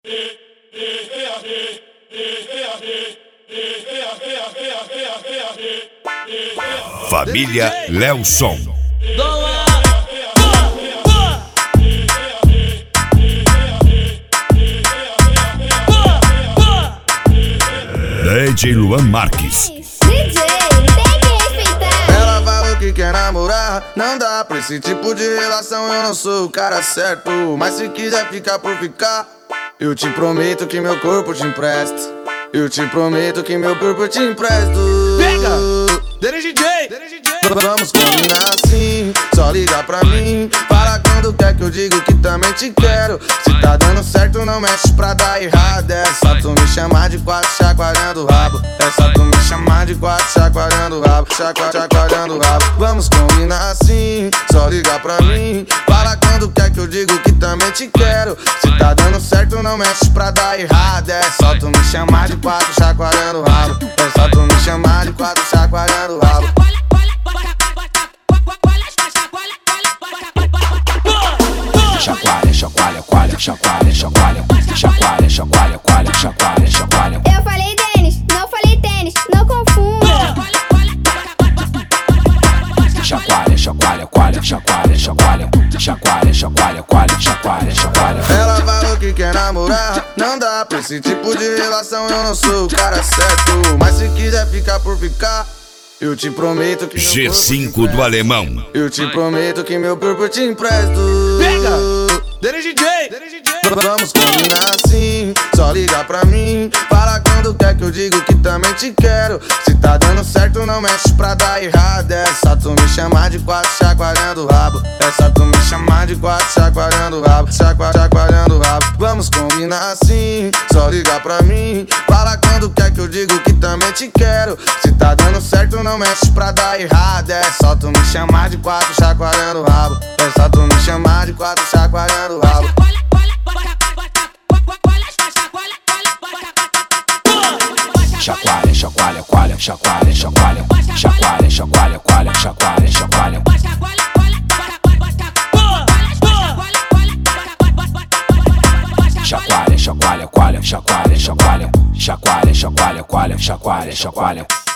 Família Lelson. DJ Luan Marques. DJ, tem que respeitar. Ela falou que quer namorar, não dá pra esse tipo de relação. Eu não sou o cara certo, mas se quiser ficar por ficar, eu te prometo que meu corpo te empresto. Eu te prometo que meu corpo te empresto. Pega! DJ! Vamos combinar assim, só liga pra mim. Fala quando quer que eu digo que também te quero. Se tá dando certo não mexe pra dar errado. É só tu me chamar de quatro chacoalhando o rabo. É só tu me chamar de quatro chacoalhando o rabo. Chacoalhando o rabo. Vamos combinar assim, só liga pra mim. Fala quando quer que eu digo que também te quero. Se tá dando certo não mexe pra dar errado. É só tu me chamar de quatro chacoalhando o rabo. É só tu me chamar de quatro chacoalhando o rabo. Chacoalha, chacoalha, coalha, chacoalha, chacoalha, chacoalha, chacoalha, coalha, chacoalha, chacoalha. Eu falei tênis, não falei tênis, não confunda. Chacoalha, chacoalha, coalha, chacoalha, chacoalha, chacoalha, chacoalha, coalha, chacoalha, chacoalha. Ela falou que quer namorar, não dá pra esse tipo de relação. Eu não sou o cara certo, mas se quiser ficar por ficar, eu te prometo que G5 do Alemão. eu te prometo que meu corpo te empresto. Pega! DJ! Vamos combinar assim, só liga pra mim. Fala quando quer que eu digo que também te quero. Se tá dando certo não mexe pra dar errado. É só tu me chamar de quatro chacoalhando o rabo. É só tu me chamar de quatro chacoalhando o rabo. Chacoalhando o rabo. Vamos combinar assim, só liga pra mim. Fala quando quer que eu digo que também te quero. Se tá dando certo não mexe pra dar errado. É só tu me chamar de quatro chacoalhando o rabo. É só tu me chamar de quatro chacoalhando o rabo. Chacoalha, chacoalha, coalha, chacoalha, chacoalha, chacoalha, chacoalha, coalha, chacoalha, chacoalha. Chacoalha, chacoalha, coalha, chacoalha, chacoalha, chacoalha, chacoalha, coalha, chacoalha, chacoalha.